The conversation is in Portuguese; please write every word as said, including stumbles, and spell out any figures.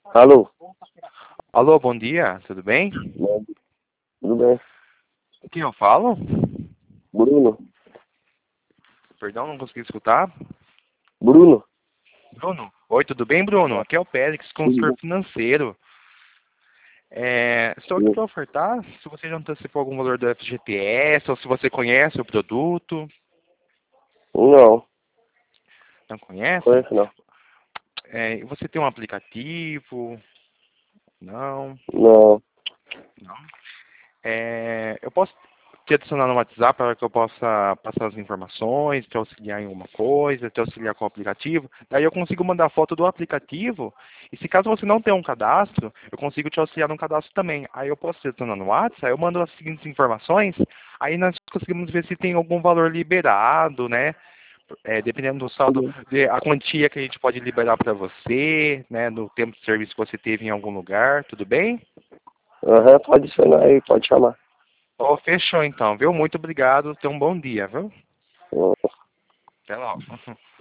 Alô? Alô, bom dia, tudo bem? Bom, tudo bem? Com quem eu falo? Bruno? Perdão, não consegui escutar. Bruno? Bruno? Oi, tudo bem, Bruno? Aqui é o Pérez, Tudo consultor bem? financeiro. É, estou aqui Sim. para ofertar, se você já antecipou algum valor do F G T S, ou se você conhece o produto. Não, Não conhece? conheço não. É, você tem um aplicativo? Não, Não, não. É, eu posso te adicionar no WhatsApp para que eu possa passar as informações, te auxiliar em alguma coisa, te auxiliar com o aplicativo. Daí eu consigo mandar foto do aplicativo. E se caso você não tenha um cadastro, eu consigo te auxiliar no cadastro também. Aí eu posso te adicionar no WhatsApp, aí eu mando as seguintes informações. Aí nós conseguimos ver se tem algum valor liberado, né? É, dependendo do saldo, tudo de, a quantia que a gente pode liberar para você, né? No tempo de serviço que você teve em algum lugar, tudo bem? bem. Aham, pode adicionar aí, pode chamar. Oh, fechou então, viu? Muito obrigado. Tenha um bom dia, viu? Até logo.